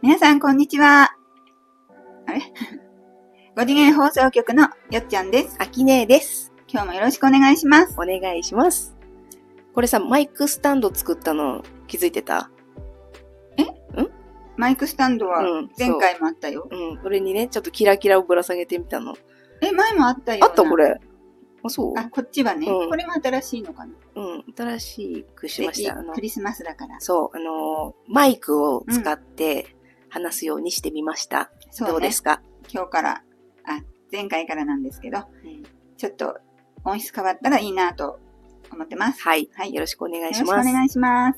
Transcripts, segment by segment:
皆さんこんにちは。あれ5次元放送局のよっちゃんです。 あきねえです。 今日もよろしくお願いします。 お願いします。これさ、マイクスタンド作ったの気づいてた？ マイクスタンドは前回もあったよ。 これにね、ちょっとキラキラをぶら下げてみたの。 前もあったよ。 あったこれ。あ、そう？ こっちはね、これも新しいのかな。 新しくしました。 クリスマスだから。 そう、マイクを使って話すようにしてみました。どうですか？ 今日から、前回からなんですけど、ちょっと音質変わったらいいなと思ってます。 はい。よろしくお願いします。 よろしくお願いします。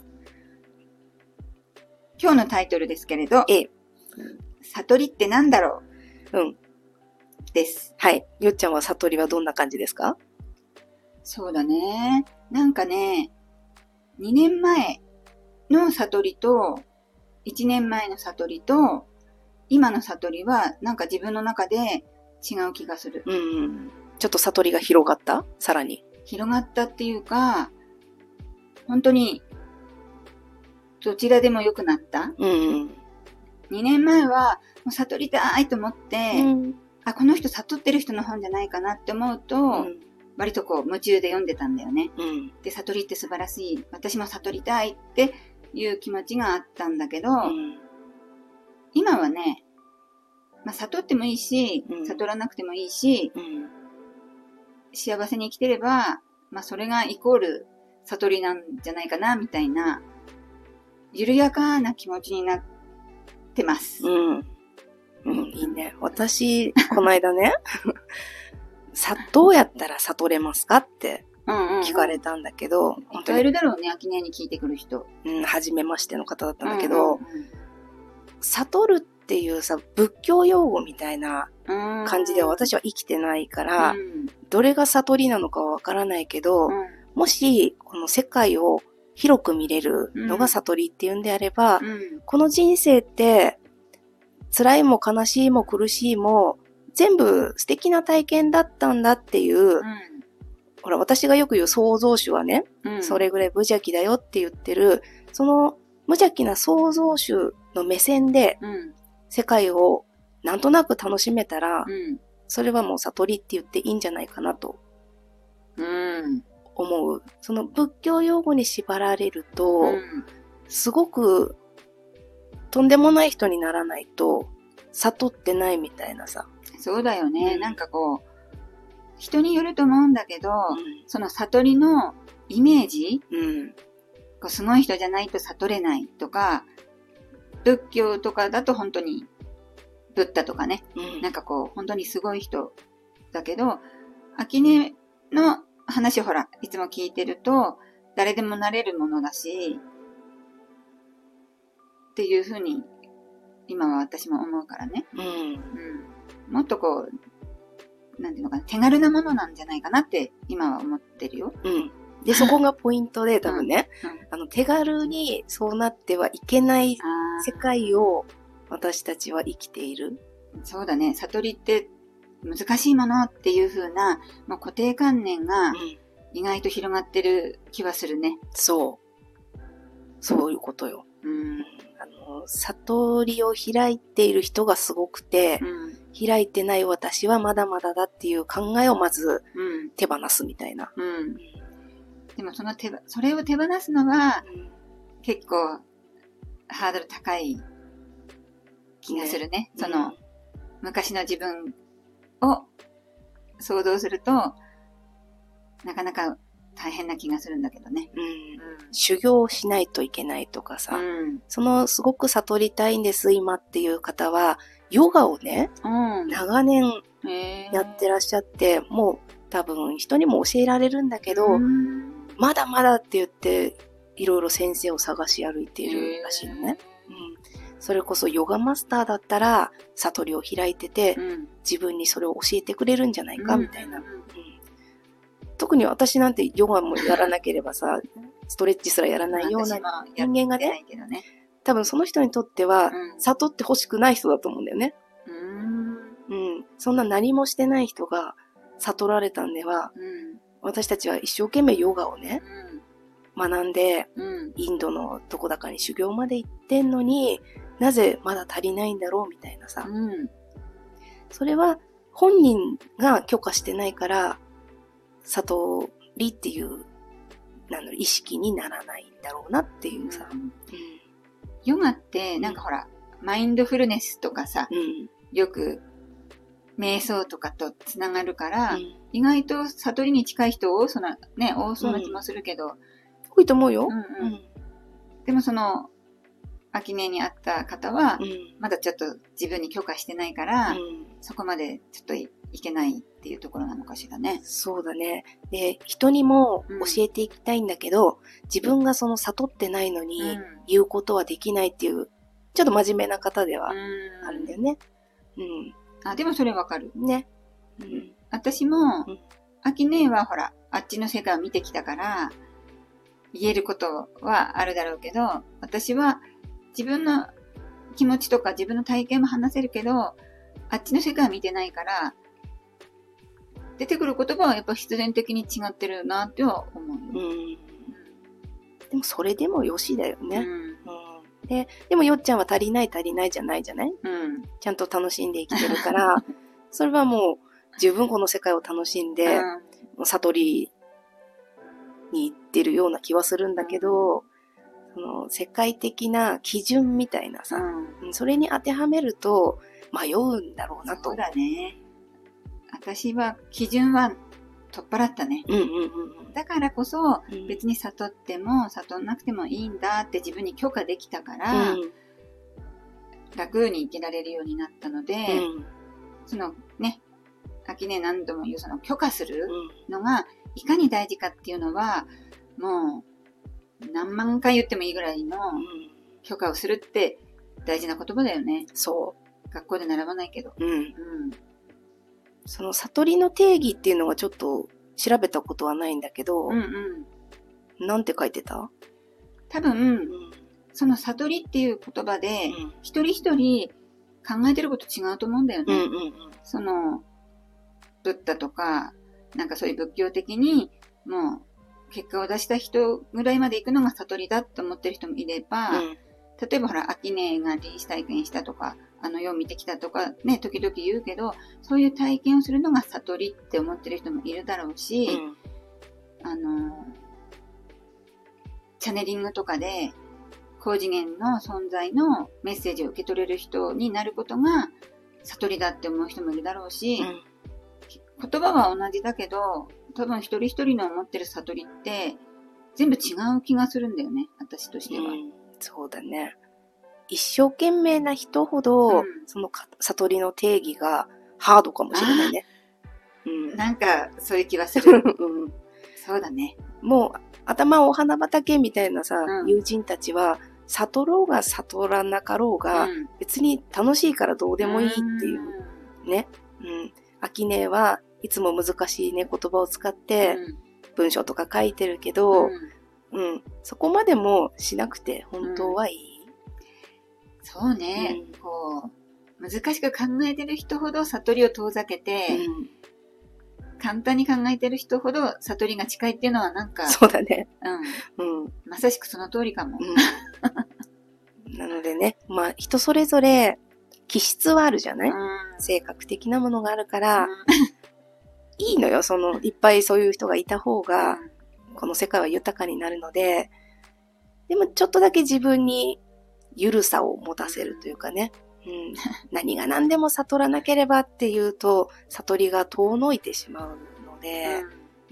今日のタイトルですけれど、悟りって何だろう？です。 はい。よっちゃんは悟りはどんな感じですか？ そうだね。なんかね、2年前の悟りと、1年前の悟りと、今の悟りは、なんか自分の中で違う気がする。 ちょっと悟りが広がった？さらに。 広がったっていうか、本当に、どちらでも良くなった。2年前は、もう悟りたいと思って、この人悟ってる人の本じゃないかなって思うと、割と夢中で読んでたんだよね。で、悟りって素晴らしい。私も悟りたいっていう気持ちがあったんだけど、今はね、悟ってもいいし、悟らなくてもいいし、幸せに生きてれば、それがイコール悟りなんじゃないかな、みたいな、緩やかな気持ちになってます。 いいね。私、この間ね、どうやったら悟れますかって聞かれたんだけど、 いっぱいいるだろうね、秋音に聞いてくる人。 初めましての方だったんだけど、悟るっていうさ、仏教用語みたいな感じでは私は生きてないから、どれが悟りなのかはわからないけど、もし、この世界を広く見れるのが悟りっていうんであれば、この人生って、辛いも悲しいも苦しいも、全部素敵な体験だったんだっていう、ほら、私がよく言う創造主はね、それぐらい無邪気だよって言ってる、その無邪気な創造主の目線で、世界をなんとなく楽しめたら、それはもう悟りって言っていいんじゃないかなと、思う。その仏教用語に縛られると、すごくとんでもない人にならないと、悟ってないみたいなさ。 そうだよね。なんか人によると思うんだけど、その悟りのイメージ、すごい人じゃないと悟れないとか、仏教とかだと本当に、ブッダとかね、なんか本当にすごい人だけど、秋音の話をいつも聞いてると、誰でもなれるものだし、っていうふうに、今は私も思うからね。もっとなんていうのかな、手軽なものなんじゃないかなって今は思ってるよ。 で、そこがポイントで多分ね、手軽にそうなってはいけない世界を私たちは生きている。 そうだね。悟りって難しいものっていう風な、固定観念が意外と広がってる気はするね。 そういうことよ。悟りを開いている人がすごくて、開いてない私はまだまだだっていう考えをまず手放すみたいな。 でもそれを手放すのは、結構ハードル高い気がするね。その昔の自分を想像すると、なかなか大変な気がするんだけどね。 修行しないといけないとかさ、そのすごく悟りたいんです今っていう方は、ヨガをね、長年やってらっしゃって、もう多分人にも教えられるんだけど、まだまだって言って、いろいろ先生を探し歩いているらしいのね。それこそヨガマスターだったら、悟りを開いてて、自分にそれを教えてくれるんじゃないかみたいな。特に私なんてヨガもやらなければさ、ストレッチすらやらないような人間がね、多分その人にとっては、悟ってほしくない人だと思うんだよね。そんな何もしてない人が悟られたんでは、私たちは一生懸命ヨガをね、学んで、インドのどこだかに修行まで行ってんのに、 なぜまだ足りないんだろうみたいなさ。それは本人が許可してないから、悟りっていう意識にならないんだろうなっていうさ。 ヨガってなんかほら、マインドフルネスとかさ、よく瞑想とかとつながるから、意外と悟りに近い人多そうな気もするけど。 多いと思うよ。 でも秋音に会った方は、まだちょっと自分に許可してないから、そこまでちょっといけないっていうところなのかしらね。 そうだね。で、人にも教えていきたいんだけど、自分が悟ってないのに言うことはできないっていう、ちょっと真面目な方ではあるんだよね。 でもそれわかる。 ね。 私も、秋音はほら、あっちの世界を見てきたから、言えることはあるだろうけど、私は自分の気持ちとか自分の体験も話せるけど、あっちの世界を見てないから、出てくる言葉はやっぱ必然的に違ってるなっては思う。 でもそれでもよしだよね。でもよっちゃんは足りないじゃないじゃない？ちゃんと楽しんで生きてるから、それはもう十分この世界を楽しんで、悟りに行ってるような気はするんだけど、世界的な基準みたいなさ、それに当てはめると迷うんだろうなと。 そうだね。私は基準は取っ払ったね。だからこそ、別に悟っても悟んなくてもいいんだって自分に許可できたから、楽に生きられるようになったので、秋音何度も言う許可するのがいかに大事かっていうのは、もう何万回言ってもいいぐらいの許可をするって大事な言葉だよね。 そう。 学校で習わないけど。 その悟りの定義っていうのがちょっと調べたことはないんだけど、なんて書いてた？ 多分、その悟りっていう言葉で、一人一人考えてること違うと思うんだよね。ブッダとか、なんかそういう仏教的に、もう、結果を出した人ぐらいまで行くのが悟りだと思ってる人もいれば、例えばほら、秋音が臨死体験したとか、世を見てきたとかね、時々言うけど、そういう体験をするのが悟りって思ってる人もいるだろうし、チャネリングとかで、高次元の存在のメッセージを受け取れる人になることが悟りだって思う人もいるだろうし、言葉は同じだけど、多分一人一人の思ってる悟りって全部違う気がするんだよね、私としては。 そうだね。一生懸命な人ほど、その悟りの定義がハードかもしれないね。 なんかそういう気はする。そうだね。 もう頭お花畑みたいなさ、友人たちは悟ろうが悟らなかろうが、別に楽しいからどうでもいいっていうね。秋音はいつも難しいね言葉を使って文章とか書いてるけど、そこまでもしなくて本当はいい。 そうね、難しく考えてる人ほど悟りを遠ざけて、簡単に考えてる人ほど悟りが近いっていうのはなんか、 そうだね。 まさしくその通りかも。 なのでね、人それぞれ気質はあるじゃない？性格的なものがあるから、いいのよ、いっぱいそういう人がいた方が、この世界は豊かになるので、でもちょっとだけ自分にゆるさを持たせるというかね、何が何でも悟らなければっていうと、悟りが遠のいてしまうので、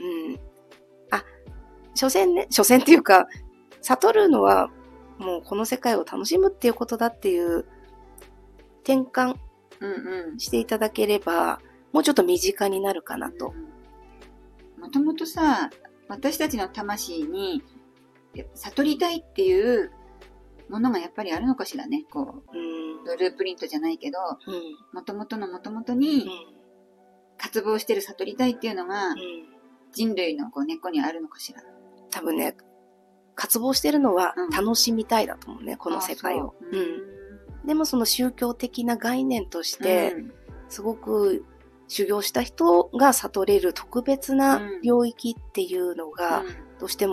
所詮っていうか、悟るのはもうこの世界を楽しむっていうことだっていう転換していただければ、もうちょっと身近になるかなと。 もともとさ、私たちの魂に悟りたいっていうものがやっぱりあるのかしらね。ブループリントじゃないけど、もともとに渇望してる悟りたいっていうのが、人類の根っこにあるのかしら。 多分ね、渇望してるのは楽しみたいだと思うね、この世界を。でもその宗教的な概念として、すごく修行した人が悟れる特別な領域っていうのが、どうしても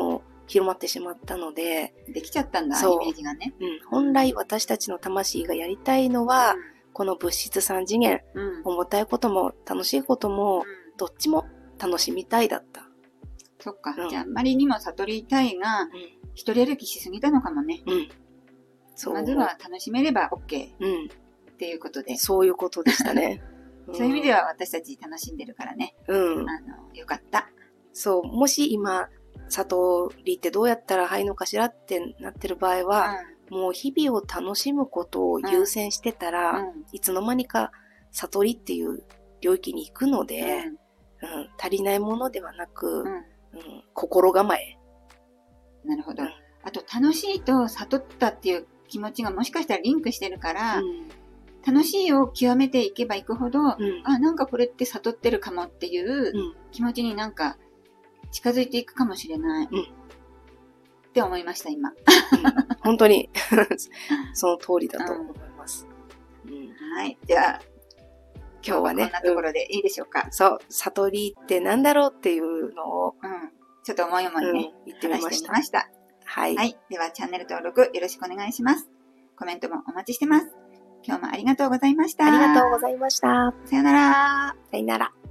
広まってしまったので。 できちゃったんだ、イメージがね。 本来私たちの魂がやりたいのは、この物質3次元、重たいことも楽しいことも、どっちも楽しみたいだった。 そっか。じゃあ、あんまりにも悟りたいが、一人歩きしすぎたのかもね。まずは楽しめれば OK。っていうことで。 そういうことでしたね。 そういう意味では私たち楽しんでるからね。よかった。 そう、もし今、悟りってどうやったら入るのかしらってなってる場合は、もう日々を楽しむことを優先してたら、いつの間にか悟りっていう領域に行くので、足りないものではなく、心構え。 なるほど。あと、楽しいと悟ったっていう気持ちがもしかしたらリンクしてるから、楽しいを極めていけばいくほど、なんかこれって悟ってるかもっていう気持ちになんか近づいていくかもしれない。って思いました、今。 本当に、その通りだと思います。 はい。では、今日はね、こんなところでいいでしょうか。 そう、悟りってなんだろうっていうのを、 ちょっと思い思いね、 言ってみました。 はい。はい。では、チャンネル登録よろしくお願いします。コメントもお待ちしてます。今日もありがとうございました。 ありがとうございました。 さよなら。 さよなら。